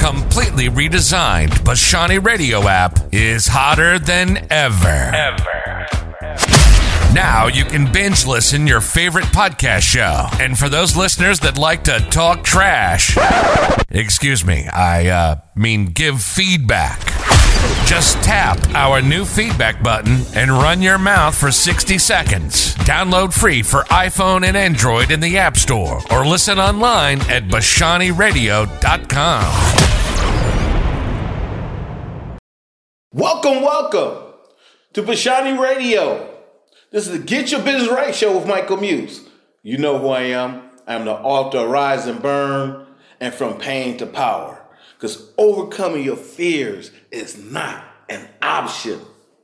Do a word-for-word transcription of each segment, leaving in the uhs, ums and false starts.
completely redesigned Bashani Radio app is hotter than ever. Ever. Now you can binge listen your favorite podcast show. And for those listeners that like to talk trash, excuse me, I uh, mean give feedback. Just tap our new feedback button and run your mouth for sixty seconds. Download free for iPhone and Android in the App Store or listen online at bashani radio dot com. Welcome, welcome to Bashani Radio. This is the Get Your Business Right show with Michael Muse. You know who I am. I'm the author of Rise and Burn and From Pain to Power. Because overcoming your fears is not an option.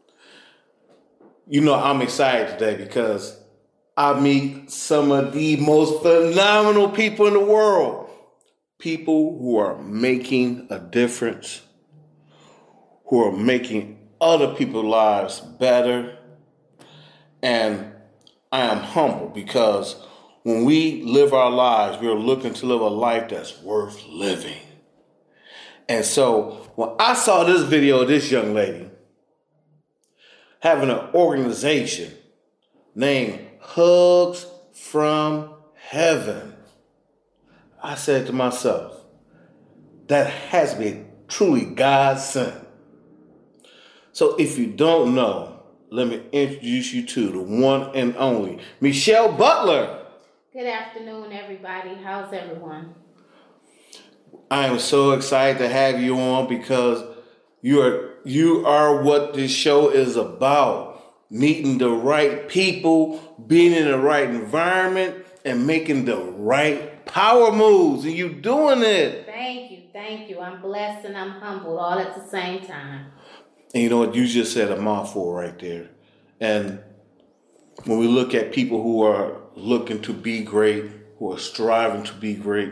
You know, I'm excited today because I meet some of the most phenomenal people in the world. People who are making a difference, who are making other people's lives better. And I am humble because when we live our lives, we're looking to live a life that's worth living. And so when I saw this video of this young lady having an organization named Hugs from Heaven, I said to myself, that has to be truly God sent. So if you don't know, let me introduce you to the one and only Michelle Butler. Good afternoon, everybody. How's everyone? I am so excited to have you on because you are you are what this show is about. Meeting the right people, being in the right environment, and making the right power moves. And you doing it. Thank you, thank you. I'm blessed and I'm humbled all at the same time. And you know what? You just said a mouthful right there. And when we look at people who are looking to be great, who are striving to be great,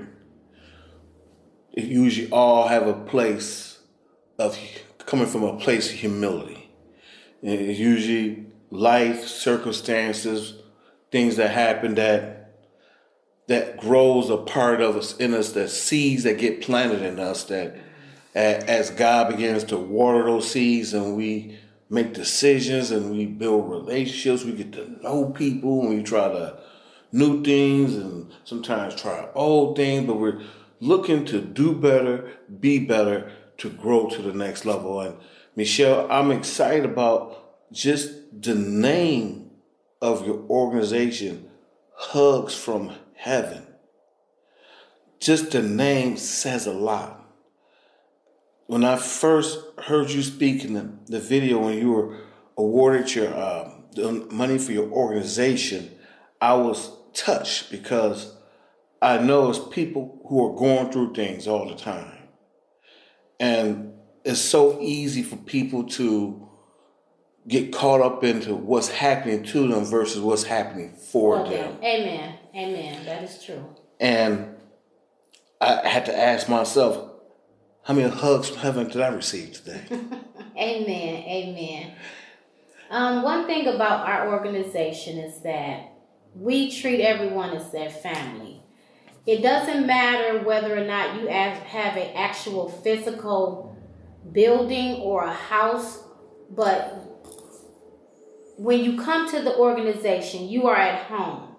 it usually all have a place of coming from a place of humility. And it's usually life, circumstances, things that happen that that grows a part of us in us, that seeds that get planted in us, that as God begins to water those seeds and we make decisions and we build relationships, we get to know people and we try to new things and sometimes try old things, but we're looking to do better, be better, to grow to the next level. And Michelle, I'm excited about just the name of your organization, Hugs from Heaven. Just the name says a lot. When I first heard you speak in the, the video when you were awarded your uh, money for your organization, I was touched because I know it's people who are going through things all the time. And it's so easy for people to get caught up into what's happening to them versus what's happening for okay. them. Amen. Amen. That is true. And I had to ask myself, how many hugs from heaven did I receive today? Amen. Amen. Um, one thing about our organization is that we treat everyone as their family. It doesn't matter whether or not you have an actual physical building or a house, but when you come to the organization, you are at home.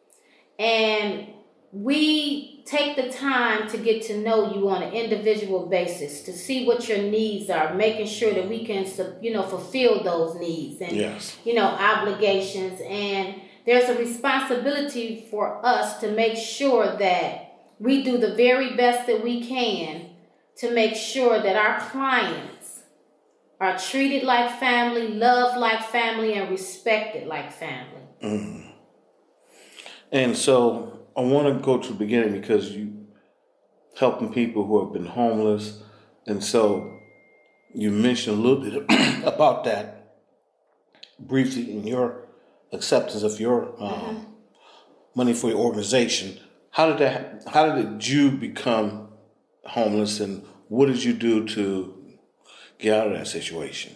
And we take the time to get to know you on an individual basis, to see what your needs are, making sure that we can, you know, fulfill those needs and, yes. you know, obligations. And there's a responsibility for us to make sure that we do the very best that we can to make sure that our clients are treated like family, loved like family, and respected like family. Mm. And so I want to go to the beginning because you helping people who have been homeless. And so you mentioned a little bit about that briefly in your acceptance of your um, mm-hmm. money for your organization. How did that? How did you become homeless, and what did you do to get out of that situation?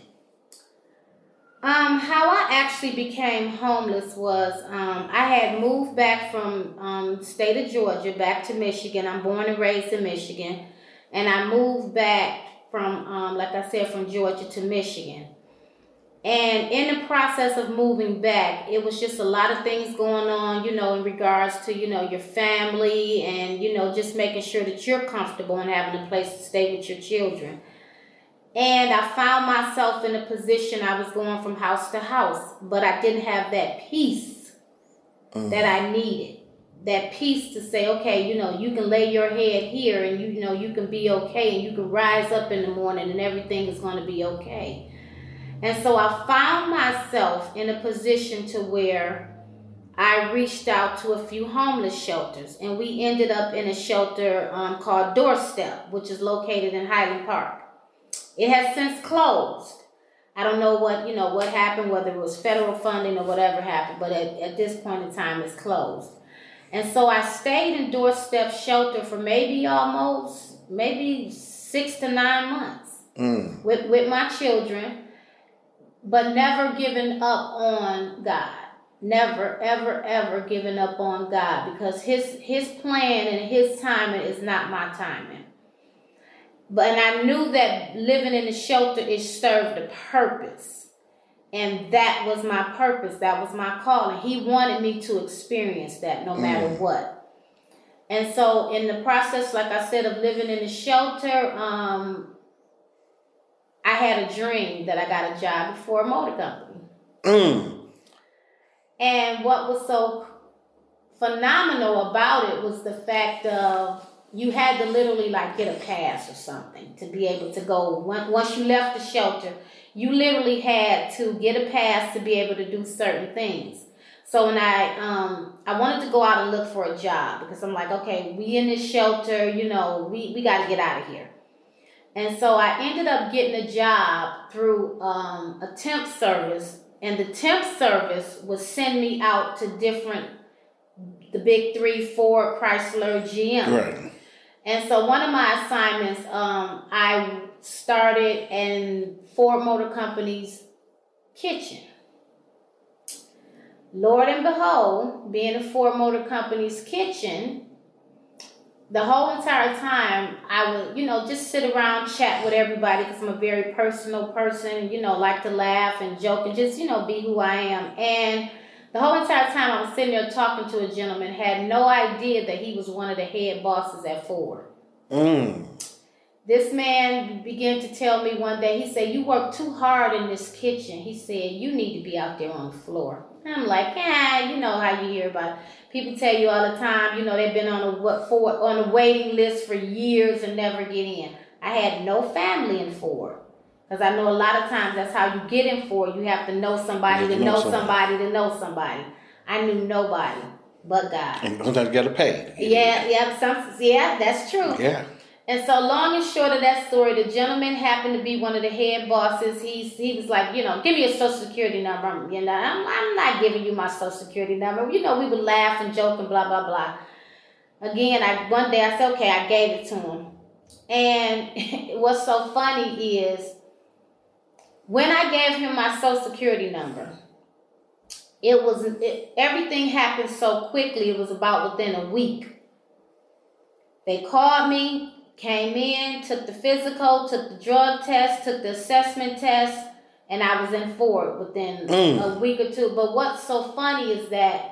Um, how I actually became homeless was um, I had moved back from um, state of Georgia back to Michigan. I'm born and raised in Michigan. and I moved back from, um, like I said, from Georgia to Michigan. And in the process of moving back, it was just a lot of things going on, you know, in regards to, you know, your family and, you know, just making sure that you're comfortable and having a place to stay with your children. And I found myself in a position I was going from house to house, but I didn't have that peace mm. that I needed. That peace to say, okay, you know, you can lay your head here and, you, you know, you can be okay and you can rise up in the morning and everything is going to be okay. And so I found myself in a position to where I reached out to a few homeless shelters, and we ended up in a shelter um, called Doorstep, which is located in Highland Park. It has since closed. I don't know what, you know, what happened, whether it was federal funding or whatever happened, but at, at this point in time, it's closed. And so I stayed in Doorstep shelter for maybe almost, maybe six to nine months mm. with, with my children. But never giving up on God. Never, ever, ever giving up on God. Because his his plan and his timing is not my timing. But and I knew that living in the shelter, it served a purpose. And that was my purpose. That was my calling. He wanted me to experience that no matter mm. what. And so in the process, like I said, of living in the shelter, um... I had a dream that I got a job for a motor company. Mm. And what was so phenomenal about it was the fact of you had to literally like get a pass or something to be able to go. Once you left the shelter, you literally had to get a pass to be able to do certain things. So when I um I wanted to go out and look for a job because I'm like, okay, we in this shelter, you know, we, we got to get out of here. And so I ended up getting a job through um, a temp service, and the temp service would send me out to different, the big three, Ford, Chrysler, G M. Right. And so one of my assignments, um, I started in Ford Motor Company's kitchen. Lord and behold, being in Ford Motor Company's kitchen, the whole entire time, I would, you know, just sit around, chat with everybody because I'm a very personal person, you know, like to laugh and joke and just, you know, be who I am. And the whole entire time I was sitting there talking to a gentleman, had no idea that he was one of the head bosses at Ford. Mm. This man began to tell me one day, he said, you work too hard in this kitchen. He said, you need to be out there on the floor. And I'm like, yeah, you know how you hear about it. People tell you all the time, you know, they've been on a what for on a waiting list for years and never get in. I had no family in Ford. Because I know a lot of times that's how you get in Ford. You have to know somebody to know somebody to know somebody. I knew nobody but God. And sometimes you got to pay. Yeah, yeah, some, yeah, that's true. Yeah. And so long and short of that story, the gentleman happened to be one of the head bosses. He, he was like, you know, give me your social security number. You know, I'm, I'm not giving you my social security number. You know, we would laugh and joke and blah, blah, blah. Again, I one day I said, okay, I gave it to him. And what's so funny is when I gave him my social security number, it was it, everything happened so quickly. It was about within a week. They called me. Came in, took the physical, took the drug test, took the assessment test, and I was in Ford within mm. a week or two. But what's so funny is that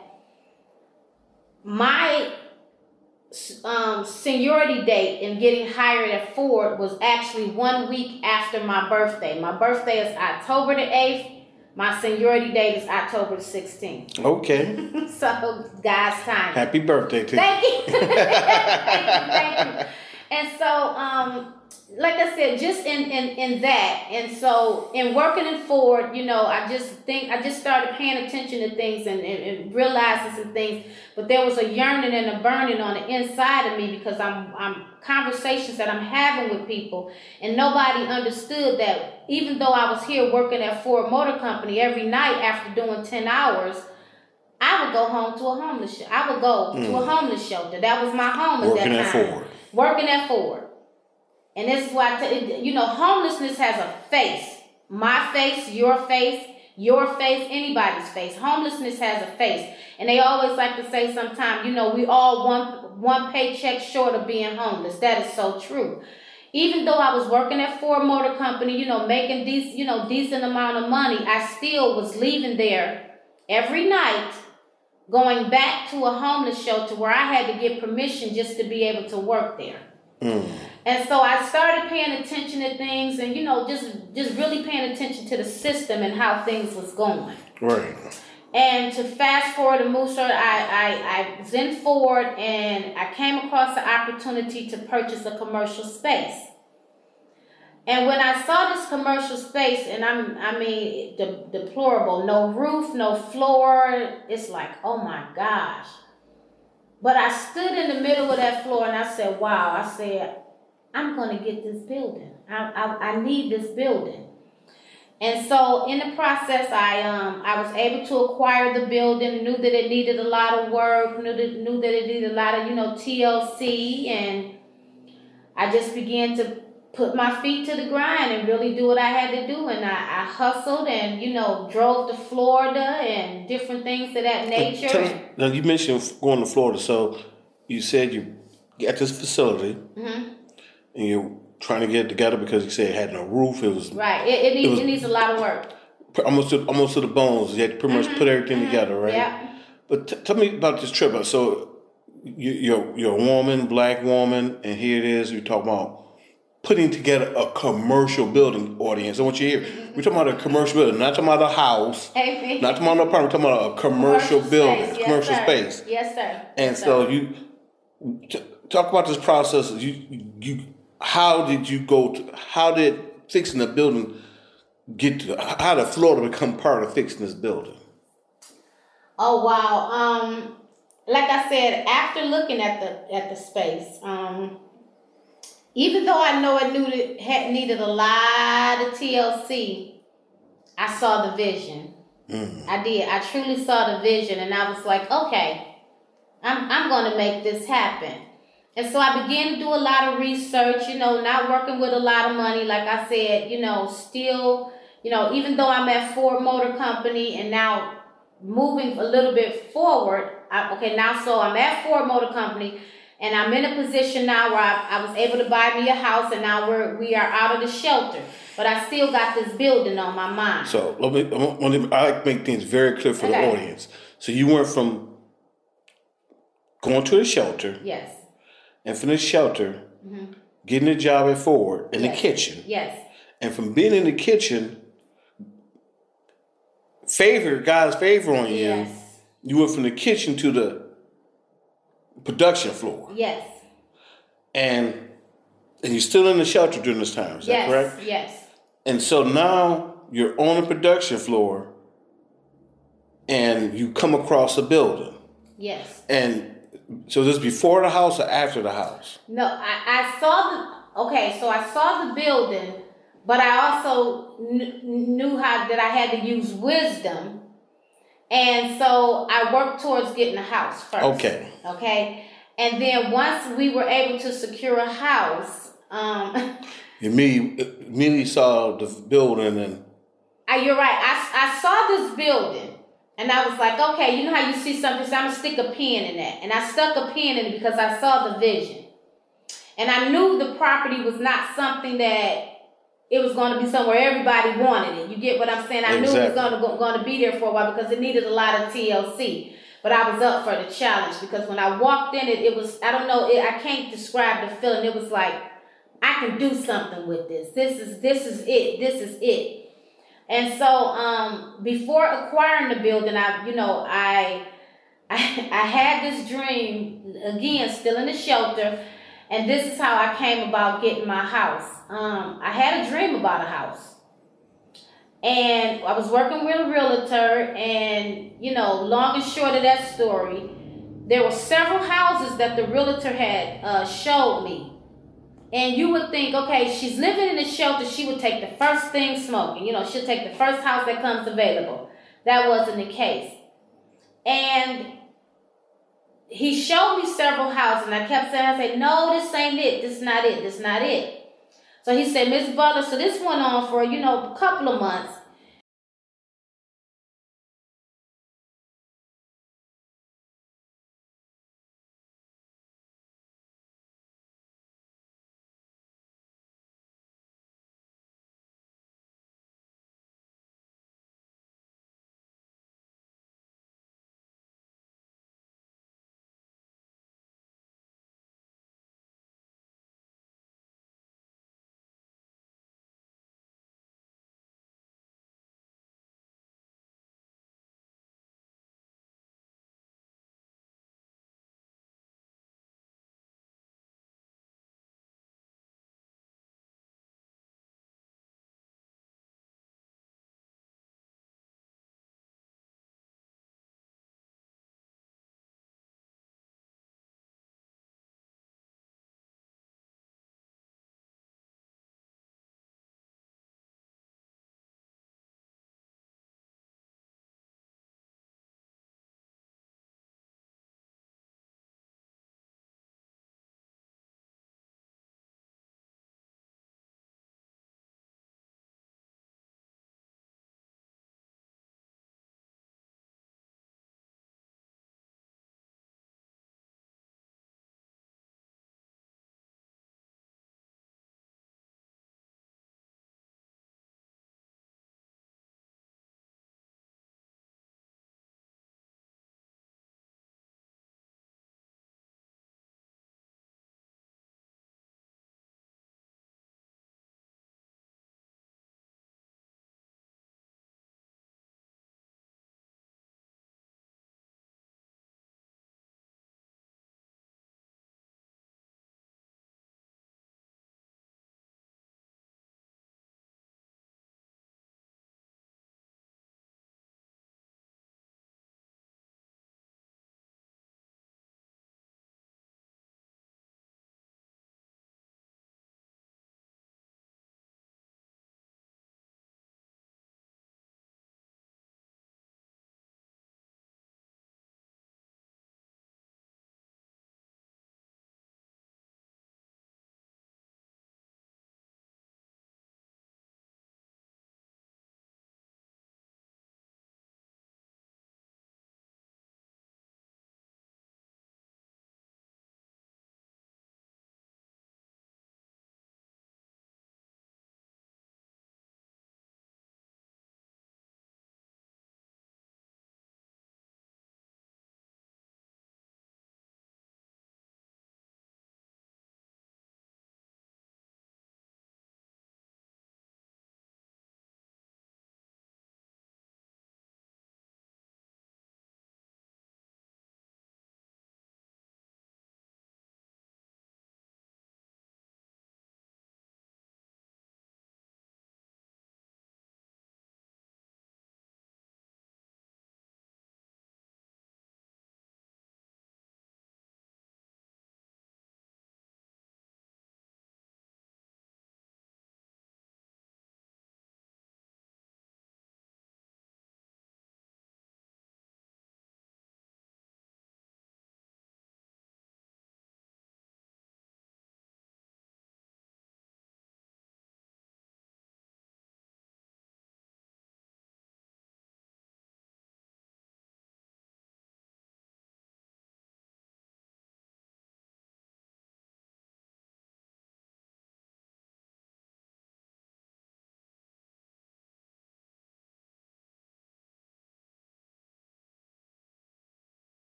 my um, seniority date in getting hired at Ford was actually one week after my birthday. My birthday is October the eighth. My seniority date is October the sixteenth. Okay. So, God's time. Happy birthday to you. Thank you. thank you. Thank you. And so, um, like I said, just in, in, in that, and so in working in Ford, you know, I just think, I just started paying attention to things and, and, and realizing some things, but there was a yearning and a burning on the inside of me because I'm, I'm conversations that I'm having with people, and nobody understood that even though I was here working at Ford Motor Company every night after doing ten hours, I would go home to a homeless shelter. I would go mm. to a homeless shelter. That was my home at working that time. Working at Ford. Working at Ford. And this is why, I t- you know, homelessness has a face. My face, your face, your face, anybody's face. Homelessness has a face. And they always like to say sometimes, you know, we all one, one paycheck short of being homeless. That is so true. even though I was working at Ford Motor Company, you know, making these, you know, decent amount of money, I still was leaving there every night, going back to a homeless shelter where I had to get permission just to be able to work there. Mm. And so I started paying attention to things and, you know, just, just really paying attention to the system and how things was going. Right. And to fast forward and move forward, I, I, I was in Ford and I came across the opportunity to purchase a commercial space. And when I saw this commercial space, and I'm, I mean, de- deplorable, no roof, no floor, it's like, oh my gosh. But I stood in the middle of that floor and I said, wow, I said, I'm going to get this building. I, I, I need this building. And so in the process, I um I was able to acquire the building, knew that it needed a lot of work, knew that, knew that it needed a lot of, you know, T L C. And I just began to put my feet to the grind and really do what I had to do. And I, I hustled and, you know, drove to Florida and different things of that nature. Tell me, now, you mentioned going to Florida. So you said you got this facility mm-hmm. and you're trying to get it together because you said it had no roof. It was right. It, it, needs, it, was, it needs a lot of work. Almost to, almost to the bones. You had to pretty much mm-hmm. put everything mm-hmm. together, right? Yeah. But t- tell me about this trip. So you, you're you're a woman, black woman, and here it is. You're talking about putting together a commercial building. Audience, I want you to hear. Mm-hmm. We're talking about a commercial building, not talking about a house, hey, not talking about an apartment. We're talking about a commercial, commercial building, space. commercial yes, space. Yes, sir. And yes, so sir. you t- talk about this process. You you. How did you go to, how did fixing the building get to, how did Florida become part of fixing this building? Oh, wow. Um, like I said, after looking at the, at the space, um, even though I know it knew it had needed a lot of T L C, I saw the vision. Mm. I did. I truly saw the vision and I was like, okay, I'm, I'm going to make this happen. And so I began to do a lot of research, you know, not working with a lot of money. Like I said, you know, still, you know, even though I'm at Ford Motor Company and now moving a little bit forward. I, okay, now so I'm at Ford Motor Company and I'm in a position now where I, I was able to buy me a house and now we're, we are out of the shelter. But I still got this building on my mind. So let me, let me I like to make things very clear for okay. the audience. So you went from going to the shelter. Yes. And from the shelter, mm-hmm. getting a job at Ford in yes. the kitchen. Yes. And from being in the kitchen, favor, God's favor on you, yes. you went from the kitchen to the production floor. Yes. And and you're still in the shelter during this time, is yes. that correct? Yes. And so now you're on the production floor and you come across a building. Yes. And so this is before the house or after the house? No, I, I saw the, okay, so I saw the building, but I also kn- knew how that I had to use wisdom. And so I worked towards getting a house first. Okay. Okay. And then once we were able to secure a house, um, you immediately, immediately saw the building and. Uh, you're right. I, I saw this building. And I was like, okay, you know how you see something, so I'm going to stick a pin in that. And I stuck a pin in it because I saw the vision. And I knew the property was not something that it was going to be somewhere everybody wanted it. You get what I'm saying? I exactly. knew it was going to, go, going to be there for a while because it needed a lot of T L C. But I was up for the challenge because when I walked in, it, it was, I don't know, it, I can't describe the feeling. It was like, I can do something with this. This is, this is it. This is it. And so, um, before acquiring the building, I, you know, I, I, I had this dream, again, still in the shelter, and this is how I came about getting my house. Um, I had a dream about a house, and I was working with a realtor, and, you know, long and short of that story, there were several houses that the realtor had uh, showed me. And you would think, okay, she's living in a shelter. She would take the first thing smoking. You know, she'll take the first house that comes available. That wasn't the case. And he showed me several houses. And I kept saying, I said, no, this ain't it. This is not it. This is not it. So he said, Miss Butler, so this went on for, you know, a couple of months.